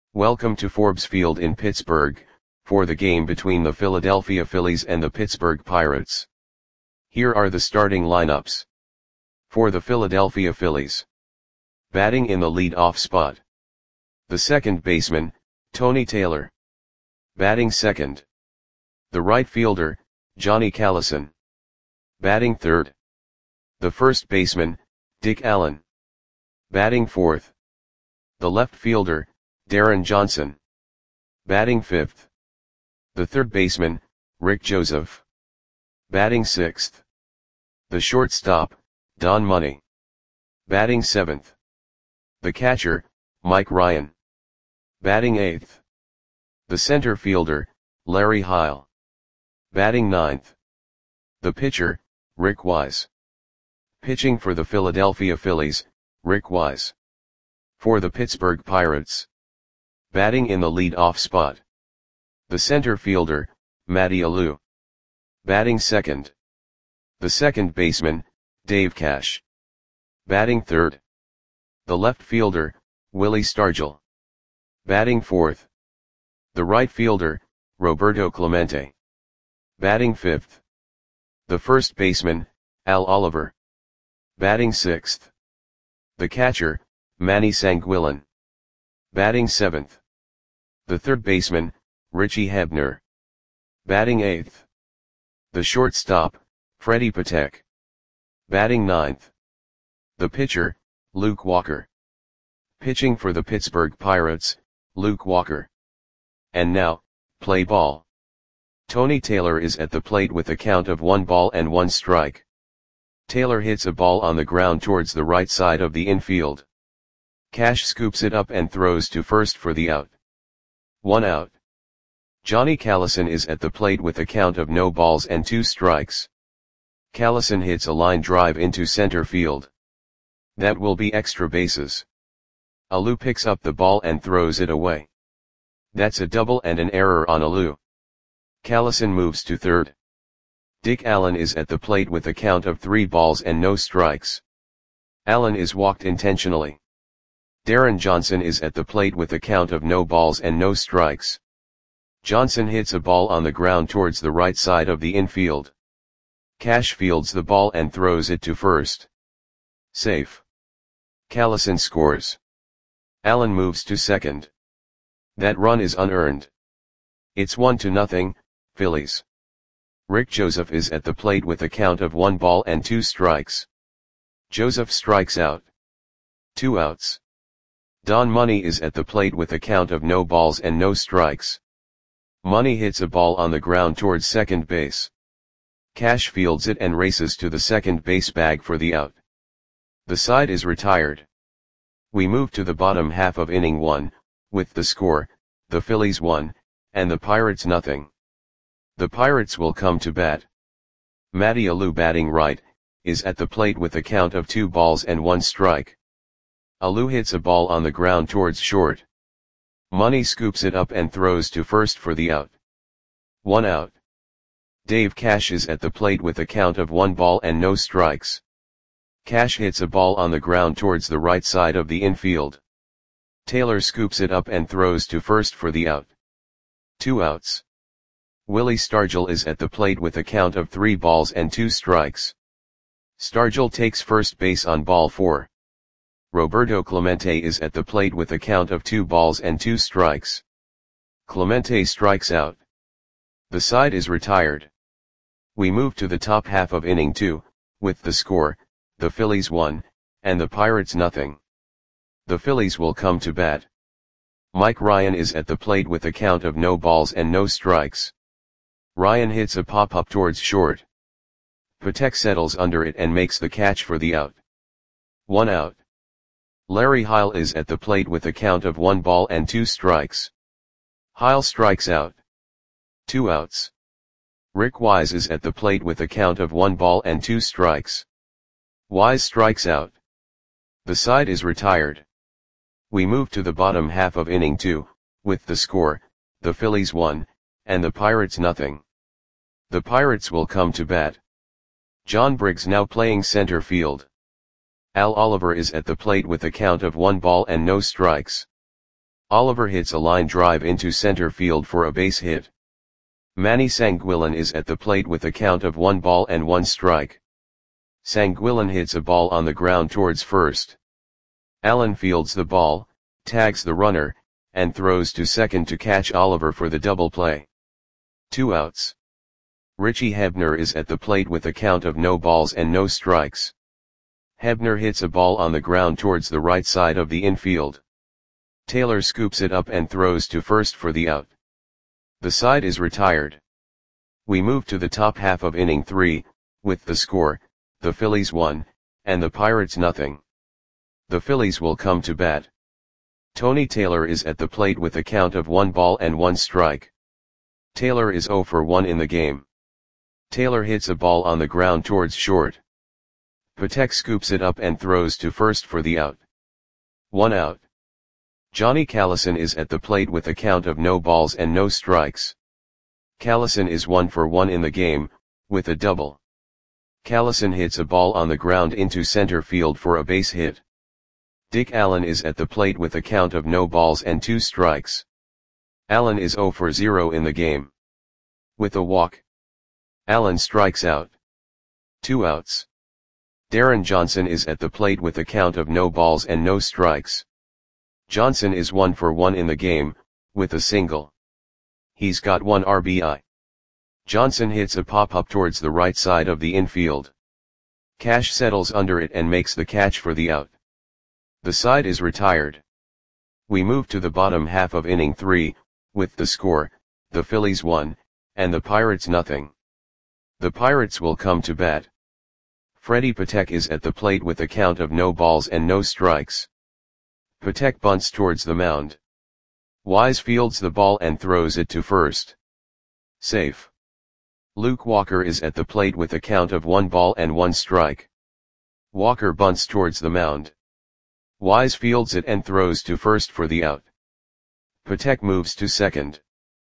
Welcome to Forbes Field in Pittsburgh, for the game between the Philadelphia Phillies and the Pittsburgh Pirates. Here are the starting lineups. For the Philadelphia Phillies. Batting in the lead-off spot. The second baseman, Tony Taylor. Batting second. The right fielder, Johnny Callison. Batting third. The first baseman, Dick Allen. Batting fourth. The left fielder, Darren Johnson. Batting fifth. The third baseman, Rick Joseph. Batting sixth. The shortstop, Don Money. Batting seventh. The catcher, Mike Ryan. Batting eighth. The center fielder, Larry Heil. Batting ninth. The pitcher, Rick Wise. Pitching for the Philadelphia Phillies, Rick Wise. For the Pittsburgh Pirates. Batting in the lead-off spot. The center fielder, Matty Alou. Batting second. The second baseman, Dave Cash. Batting third. The left fielder, Willie Stargell. Batting fourth. The right fielder, Roberto Clemente. Batting fifth. The first baseman, Al Oliver. Batting sixth. The catcher, Manny Sanguillen. Batting seventh. The third baseman, Richie Hebner. Batting eighth. The shortstop, Freddie Patek. Batting ninth. The pitcher, Luke Walker. Pitching for the Pittsburgh Pirates, Luke Walker. And now, play ball. Tony Taylor is at the plate with a count of 1 ball and 1 strike. Taylor hits a ball on the ground towards the right side of the infield. Cash scoops it up and throws to first for the out. 1 out. Johnny Callison is at the plate with a count of no balls and 2 strikes. Callison hits a line drive into center field. That will be extra bases. Alou picks up the ball and throws it away. That's a double and an error on Alou. Callison moves to third. Dick Allen is at the plate with a count of 3 balls and no strikes. Allen is walked intentionally. Darren Johnson is at the plate with a count of no balls and no strikes. Johnson hits a ball on the ground towards the right side of the infield. Cash fields the ball and throws it to first. Safe. Callison scores. Allen moves to second. That run is unearned. It's 1-0, Phillies. Rick Joseph is at the plate with a count of 1 ball and 2 strikes. Joseph strikes out. 2 outs. Don Money is at the plate with a count of no balls and no strikes. Money hits a ball on the ground towards second base. Cash fields it and races to the second base bag for the out. The side is retired. We move to the bottom half of inning 1, with the score, the Phillies 1, and the Pirates 0. The Pirates will come to bat. Matty Alou, batting right, is at the plate with a count of 2 balls and 1 strike. Alou hits a ball on the ground towards short. Money scoops it up and throws to first for the out. 1 out. Dave Cash is at the plate with a count of 1 ball and no strikes. Cash hits a ball on the ground towards the right side of the infield. Taylor scoops it up and throws to first for the out. 2 outs. Willie Stargell is at the plate with a count of 3 balls and 2 strikes. Stargell takes first base on ball 4. Roberto Clemente is at the plate with a count of 2 balls and 2 strikes. Clemente strikes out. The side is retired. We move to the top half of inning 2, with the score, the Phillies 1, and the Pirates 0. The Phillies will come to bat. Mike Ryan is at the plate with a count of no balls and no strikes. Ryan hits a pop-up towards short. Patek settles under it and makes the catch for the out. 1 out. Larry Heil is at the plate with a count of 1 ball and 2 strikes. Heil strikes out. 2 outs. Rick Wise is at the plate with a count of 1 ball and 2 strikes. Wise strikes out. The side is retired. We move to the bottom half of inning 2, with the score, the Phillies 1, and the Pirates 0. The Pirates will come to bat. John Briggs now playing center field. Al Oliver is at the plate with a count of 1 ball and no strikes. Oliver hits a line drive into center field for a base hit. Manny Sanguillen is at the plate with a count of 1 ball and 1 strike. Sanguillen hits a ball on the ground towards first. Allen fields the ball, tags the runner, and throws to second to catch Oliver for the double play. 2 outs. Richie Hebner is at the plate with a count of no balls and no strikes. Hebner hits a ball on the ground towards the right side of the infield. Taylor scoops it up and throws to first for the out. The side is retired. We move to the top half of inning 3, with the score, the Phillies 1, and the Pirates nothing. The Phillies will come to bat. Tony Taylor is at the plate with a count of 1 ball and 1 strike. Taylor is 0 for 1 in the game. Taylor hits a ball on the ground towards short. Patek scoops it up and throws to first for the out. 1 out. Johnny Callison is at the plate with a count of no balls and no strikes. Callison is 1 for 1 in the game, with a double. Callison hits a ball on the ground into center field for a base hit. Dick Allen is at the plate with a count of no balls and 2 strikes. Allen is 0 for 0 in the game. With a walk. Allen strikes out. 2 outs. Darren Johnson is at the plate with a count of no balls and no strikes. Johnson is 1 for 1 in the game, with a single. He's got 1 RBI. Johnson hits a pop-up towards the right side of the infield. Cash settles under it and makes the catch for the out. The side is retired. We move to the bottom half of inning 3, with the score, the Phillies 1, and the Pirates nothing. The Pirates will come to bat. Freddie Patek is at the plate with a count of no balls and no strikes. Patek bunts towards the mound. Wise fields the ball and throws it to first. Safe. Luke Walker is at the plate with a count of 1 ball and 1 strike. Walker bunts towards the mound. Wise fields it and throws to first for the out. Patek moves to second.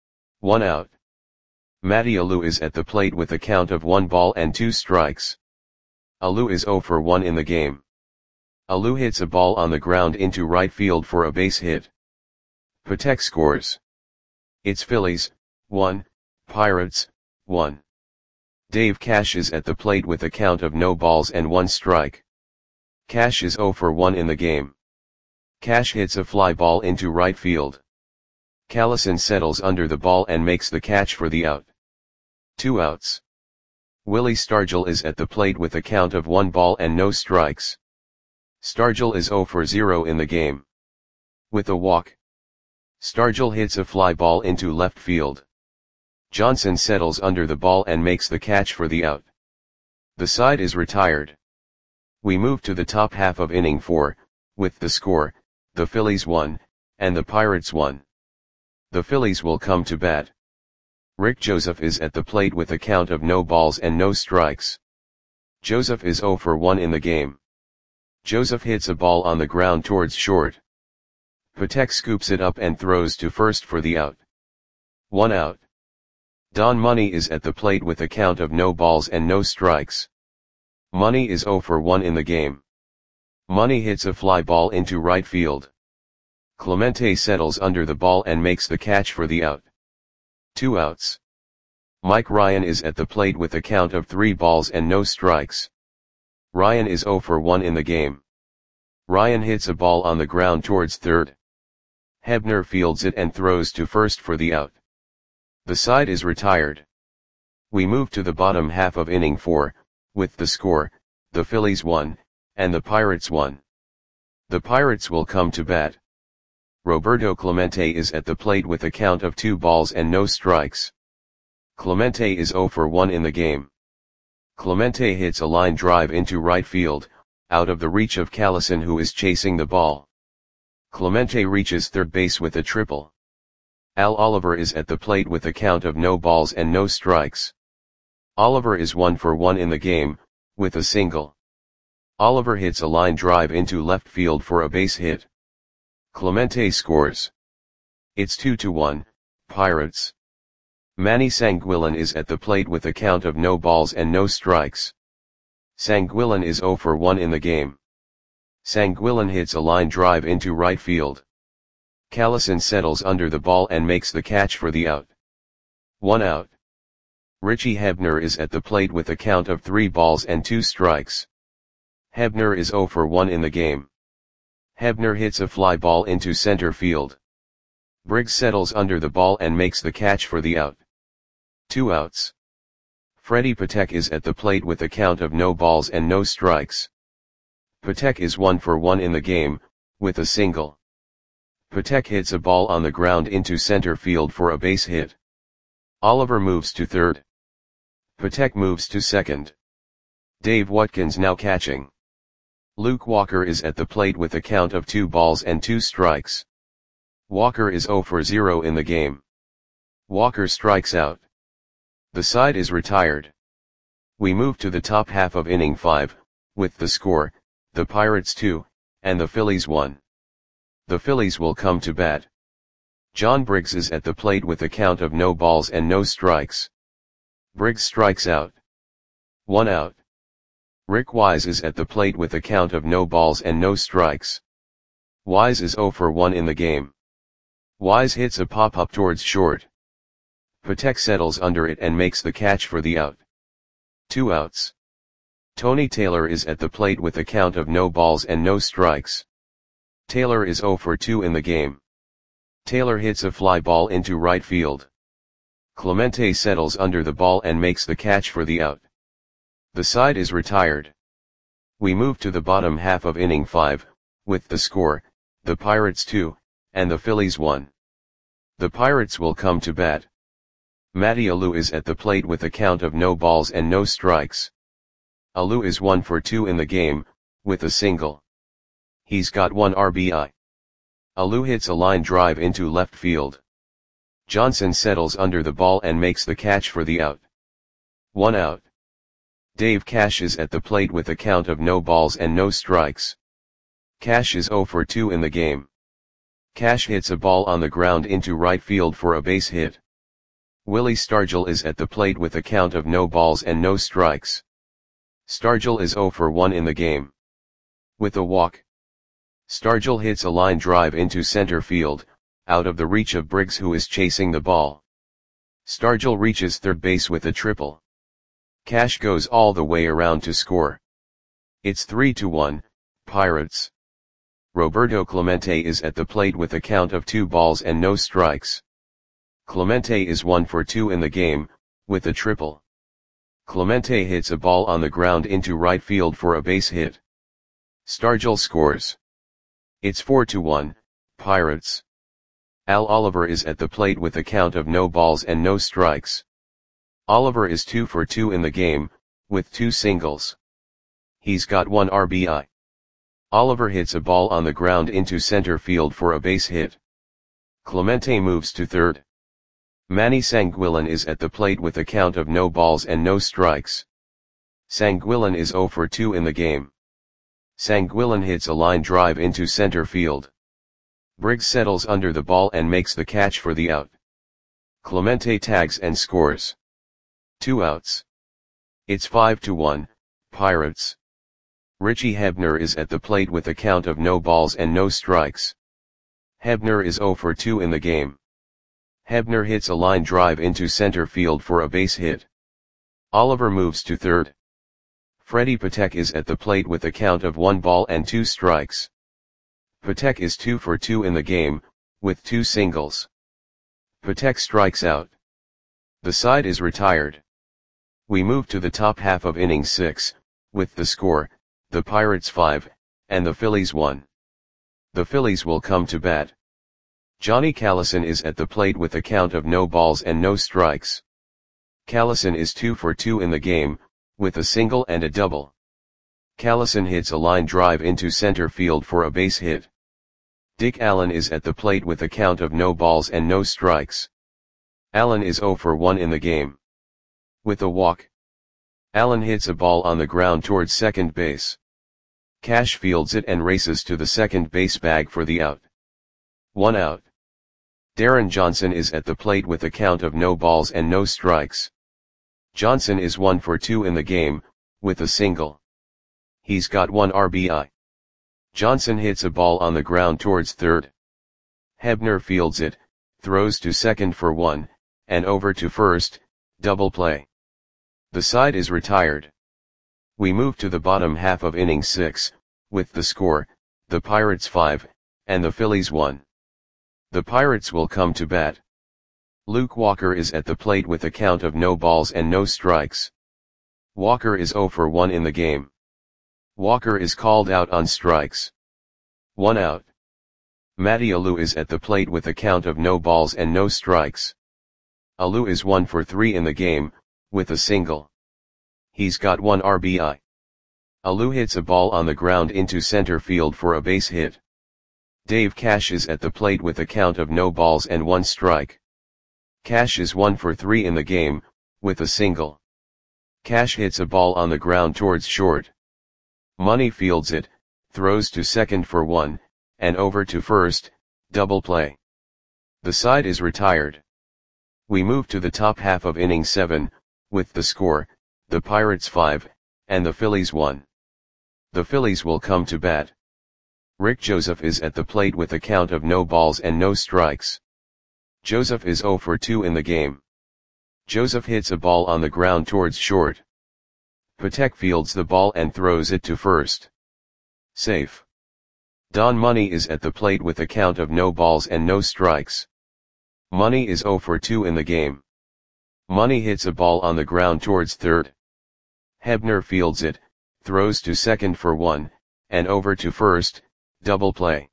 1 out. Matty Alou is at the plate with a count of 1 ball and 2 strikes. Alou is 0 for 1 in the game. Alou hits a ball on the ground into right field for a base hit. Patek scores. It's Phillies, 1, Pirates, 1. Dave Cash is at the plate with a count of no balls and 1 strike. Cash is 0 for 1 in the game. Cash hits a fly ball into right field. Callison settles under the ball and makes the catch for the out. 2 outs. Willie Stargell is at the plate with a count of 1 ball and no strikes. Stargell is 0 for 0 in the game. With a walk. Stargell hits a fly ball into left field. Johnson settles under the ball and makes the catch for the out. The side is retired. We move to the top half of inning 4, with the score, the Phillies 1, and the Pirates 1. The Phillies will come to bat. Rick Joseph is at the plate with a count of no balls and no strikes. Joseph is 0 for 1 in the game. Joseph hits a ball on the ground towards short. Patek scoops it up and throws to first for the out. 1 out. Don Money is at the plate with a count of no balls and no strikes. Money is 0 for 1 in the game. Money hits a fly ball into right field. Clemente settles under the ball and makes the catch for the out. 2 outs. Mike Ryan is at the plate with a count of 3 balls and no strikes. Ryan is 0 for 1 in the game. Ryan hits a ball on the ground towards third. Hebner fields it and throws to first for the out. The side is retired. We move to the bottom half of inning 4, with the score, the Phillies 1, and the Pirates 1. The Pirates will come to bat. Roberto Clemente is at the plate with a count of 2 balls and no strikes. Clemente is 0 for 1 in the game. Clemente hits a line drive into right field, out of the reach of Callison who is chasing the ball. Clemente reaches third base with a triple. Al Oliver is at the plate with a count of no balls and no strikes. Oliver is 1 for 1 in the game, with a single. Oliver hits a line drive into left field for a base hit. Clemente scores. It's 2-1, Pirates. Manny Sanguillen is at the plate with a count of no balls and no strikes. Sanguillen is 0 for 1 in the game. Sanguillen hits a line drive into right field. Callison settles under the ball and makes the catch for the out. 1 out. Richie Hebner is at the plate with a count of 3 balls and 2 strikes. Hebner is 0 for 1 in the game. Hebner hits a fly ball into center field. Briggs settles under the ball and makes the catch for the out. 2 outs. Freddie Patek is at the plate with a count of no balls and no strikes. Patek is 1 for 1 in the game, with a single. Patek hits a ball on the ground into center field for a base hit. Oliver moves to third. Patek moves to second. Dave Watkins now catching. Luke Walker is at the plate with a count of 2 balls and 2 strikes. Walker is 0 for 0 in the game. Walker strikes out. The side is retired. We move to the top half of inning 5, with the score, the Pirates 2, and the Phillies 1. The Phillies will come to bat. John Briggs is at the plate with a count of no balls and no strikes. Briggs strikes out. 1 out. Rick Wise is at the plate with a count of no balls and no strikes. Wise is 0 for 1 in the game. Wise hits a pop-up towards short. Patek settles under it and makes the catch for the out. 2 outs. Tony Taylor is at the plate with a count of no balls and no strikes. Taylor is 0 for 2 in the game. Taylor hits a fly ball into right field. Clemente settles under the ball and makes the catch for the out. The side is retired. We move to the bottom half of inning 5, with the score, the Pirates 2, and the Phillies 1. The Pirates will come to bat. Matty Alou is at the plate with a count of no balls and no strikes. Alou is 1 for 2 in the game, with a single. He's got 1 RBI. Alou hits a line drive into left field. Johnson settles under the ball and makes the catch for the out. 1 out. Dave Cash is at the plate with a count of no balls and no strikes. Cash is 0 for 2 in the game. Cash hits a ball on the ground into right field for a base hit. Willie Stargell is at the plate with a count of no balls and no strikes. Stargell is 0 for 1 in the game. With a walk. Stargell hits a line drive into center field, out of the reach of Briggs who is chasing the ball. Stargell reaches third base with a triple. Cash goes all the way around to score. It's 3-1, Pirates. Roberto Clemente is at the plate with a count of 2 balls and no strikes. Clemente is 1 for 2 in the game, with a triple. Clemente hits a ball on the ground into right field for a base hit. Stargell scores. It's 4-1, Pirates. Al Oliver is at the plate with a count of no balls and no strikes. Oliver is 2 for 2 in the game, with 2 singles. He's got 1 RBI. Oliver hits a ball on the ground into center field for a base hit. Clemente moves to third. Manny Sanguillen is at the plate with a count of no balls and no strikes. Sanguillen is 0 for 2 in the game. Sanguillen hits a line drive into center field. Briggs settles under the ball and makes the catch for the out. Clemente tags and scores. 2 outs. It's 5-1, Pirates. Richie Hebner is at the plate with a count of no balls and no strikes. Hebner is 0 for 2 in the game. Hebner hits a line drive into center field for a base hit. Oliver moves to third. Freddie Patek is at the plate with a count of 1 ball and 2 strikes. Patek is 2 for 2 in the game, with 2 singles. Patek strikes out. The side is retired. We move to the top half of inning 6, with the score, the Pirates 5, and the Phillies 1. The Phillies will come to bat. Johnny Callison is at the plate with a count of no balls and no strikes. Callison is 2 for 2 in the game, with a single and a double. Callison hits a line drive into center field for a base hit. Dick Allen is at the plate with a count of no balls and no strikes. Allen is 0 for 1 in the game. With a walk. Allen hits a ball on the ground towards second base. Cash fields it and races to the second base bag for the out. 1 out. Darren Johnson is at the plate with a count of no balls and no strikes. Johnson is 1 for 2 in the game, with a single. He's got 1 RBI. Johnson hits a ball on the ground towards third. Hebner fields it, throws to second for 1, and over to first, double play. The side is retired. We move to the bottom half of inning 6, with the score, the Pirates 5, and the Phillies 1. The Pirates will come to bat. Luke Walker is at the plate with a count of no balls and no strikes. Walker is 0 for 1 in the game. Walker is called out on strikes. 1 out. Matty Alou is at the plate with a count of no balls and no strikes. Alou is 1 for 3 in the game, with a single. He's got 1 RBI. Alou hits a ball on the ground into center field for a base hit. Dave Cash is at the plate with a count of no balls and 1 strike. Cash is 1 for 3 in the game, with a single. Cash hits a ball on the ground towards short. Money fields it, throws to second for 1, and over to first, double play. The side is retired. We move to the top half of inning 7, with the score, the Pirates 5, and the Phillies 1. The Phillies will come to bat. Rick Joseph is at the plate with a count of no balls and no strikes. Joseph is 0 for 2 in the game. Joseph hits a ball on the ground towards short. Patek fields the ball and throws it to first. Safe. Don Money is at the plate with a count of no balls and no strikes. Money is 0 for 2 in the game. Money hits a ball on the ground towards third. Hebner fields it, throws to second for 1, and over to first, double play.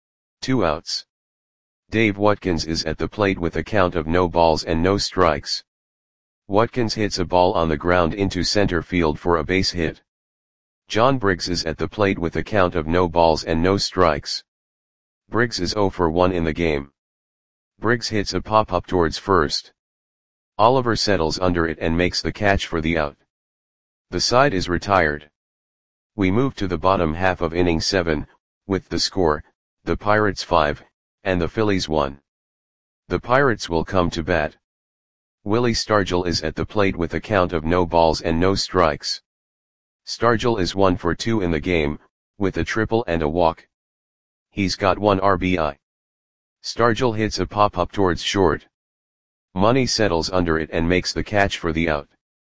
2 outs. Dave Watkins is at the plate with a count of no balls and no strikes. Watkins hits a ball on the ground into center field for a base hit. John Briggs is at the plate with a count of no balls and no strikes. Briggs is 0 for 1 in the game. Briggs hits a pop-up towards first. Oliver settles under it and makes the catch for the out. The side is retired. We move to the bottom half of inning 7, with the score, the Pirates 5, and the Phillies 1. The Pirates will come to bat. Willie Stargell is at the plate with a count of no balls and no strikes. Stargell is 1 for 2 in the game, with a triple and a walk. He's got 1 RBI. Stargell hits a pop-up towards short. Money settles under it and makes the catch for the out.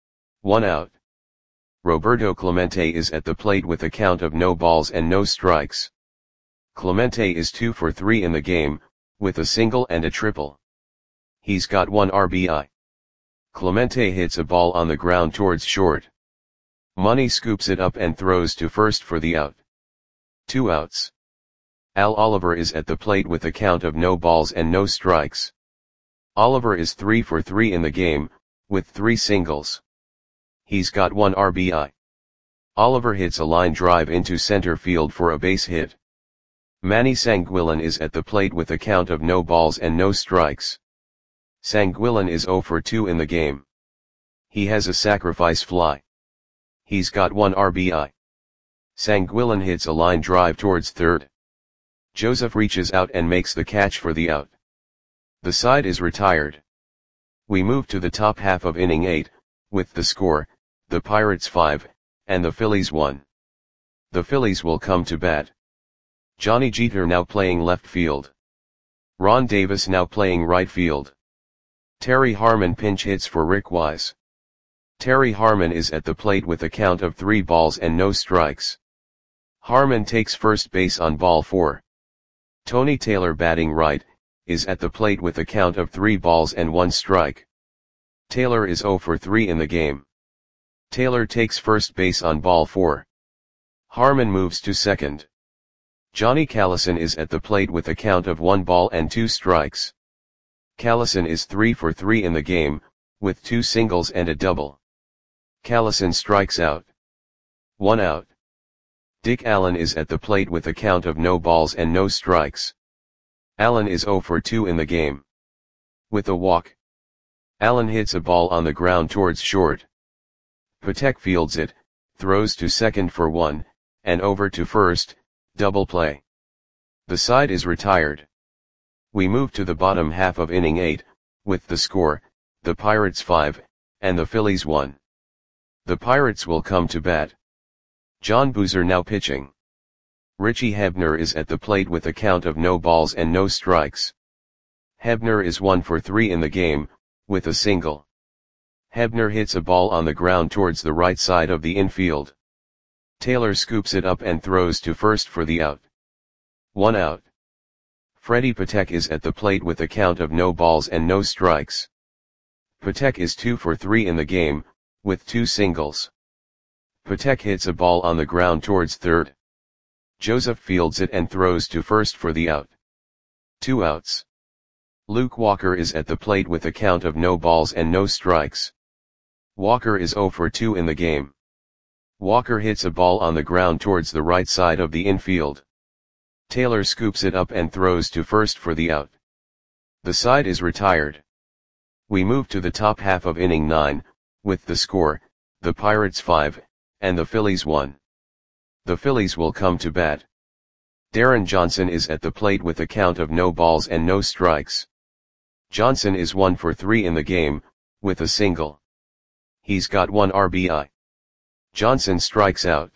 1 out. Roberto Clemente is at the plate with a count of no balls and no strikes. Clemente is 2 for 3 in the game, with a single and a triple. He's got 1 RBI. Clemente hits a ball on the ground towards short. Money scoops it up and throws to first for the out. 2 outs. Al Oliver is at the plate with a count of no balls and no strikes. Oliver is 3 for 3 in the game, with 3 singles. He's got 1 RBI. Oliver hits a line drive into center field for a base hit. Manny Sanguillen is at the plate with a count of no balls and no strikes. Sanguillen is 0 for 2 in the game. He has a sacrifice fly. He's got 1 RBI. Sanguillen hits a line drive towards third. Joseph reaches out and makes the catch for the out. The side is retired. We move to the top half of inning 8, with the score, the Pirates 5, and the Phillies 1. The Phillies will come to bat. Johnny Jeter now playing left field. Ron Davis now playing right field. Terry Harmon pinch hits for Rick Wise. Terry Harmon is at the plate with a count of 3 balls and no strikes. Harmon takes first base on ball 4. Tony Taylor batting right, is at the plate with a count of 3 balls and 1 strike. Taylor is 0 for 3 in the game. Taylor takes first base on ball 4. Harmon moves to second. Johnny Callison is at the plate with a count of 1 ball and 2 strikes. Callison is 3 for 3 in the game, with 2 singles and a double. Callison strikes out. 1 out. Dick Allen is at the plate with a count of no balls and no strikes. Allen is 0 for 2 in the game. With a walk. Allen hits a ball on the ground towards short. Patek fields it, throws to second for 1, and over to first, double play. The side is retired. We move to the bottom half of inning 8, with the score, the Pirates 5, and the Phillies 1. The Pirates will come to bat. John Boozer now pitching. Richie Hebner is at the plate with a count of no balls and no strikes. Hebner is 1 for 3 in the game, with a single. Hebner hits a ball on the ground towards the right side of the infield. Taylor scoops it up and throws to first for the out. 1 out. Freddie Patek is at the plate with a count of no balls and no strikes. Patek is 2 for 3 in the game, with 2 singles. Patek hits a ball on the ground towards third. Joseph fields it and throws to first for the out. 2 outs. Luke Walker is at the plate with a count of no balls and no strikes. Walker is 0 for 2 in the game. Walker hits a ball on the ground towards the right side of the infield. Taylor scoops it up and throws to first for the out. The side is retired. We move to the top half of inning 9, with the score, the Pirates 5, and the Phillies 1. The Phillies will come to bat. Darren Johnson is at the plate with a count of no balls and no strikes. Johnson is 1 for 3 in the game, with a single. He's got 1 RBI. Johnson strikes out.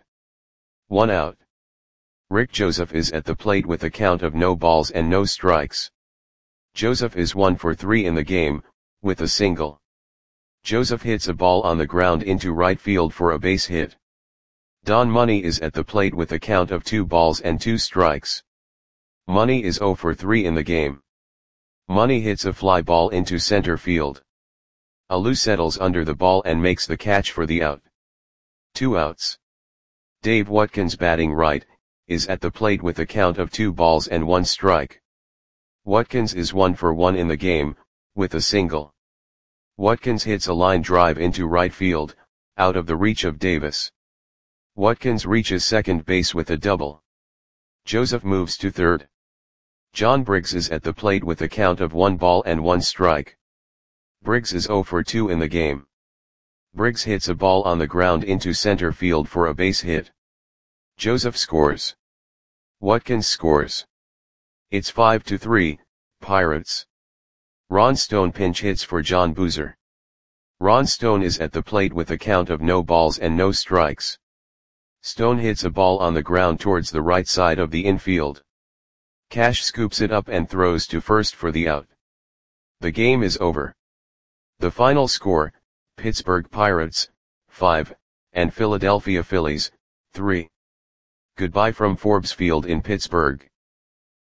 1 out. Rick Joseph is at the plate with a count of no balls and no strikes. Joseph is 1 for 3 in the game, with a single. Joseph hits a ball on the ground into right field for a base hit. Don Money is at the plate with a count of 2 balls and 2 strikes. Money is 0 for 3 in the game. Money hits a fly ball into center field. Alou settles under the ball and makes the catch for the out. 2 outs. Dave Watkins, batting right, is at the plate with a count of 2 balls and 1 strike. Watkins is 1 for 1 in the game, with a single. Watkins hits a line drive into right field, out of the reach of Davis. Watkins reaches second base with a double. Joseph moves to third. John Briggs is at the plate with a count of 1 ball and 1 strike. Briggs is 0 for 2 in the game. Briggs hits a ball on the ground into center field for a base hit. Joseph scores. Watkins scores. It's 5-3, Pirates. Ron Stone pinch hits for John Boozer. Ron Stone is at the plate with a count of no balls and no strikes. Stone hits a ball on the ground towards the right side of the infield. Cash scoops it up and throws to first for the out. The game is over. The final score, Pittsburgh Pirates, 5, and Philadelphia Phillies, 3. Goodbye from Forbes Field in Pittsburgh.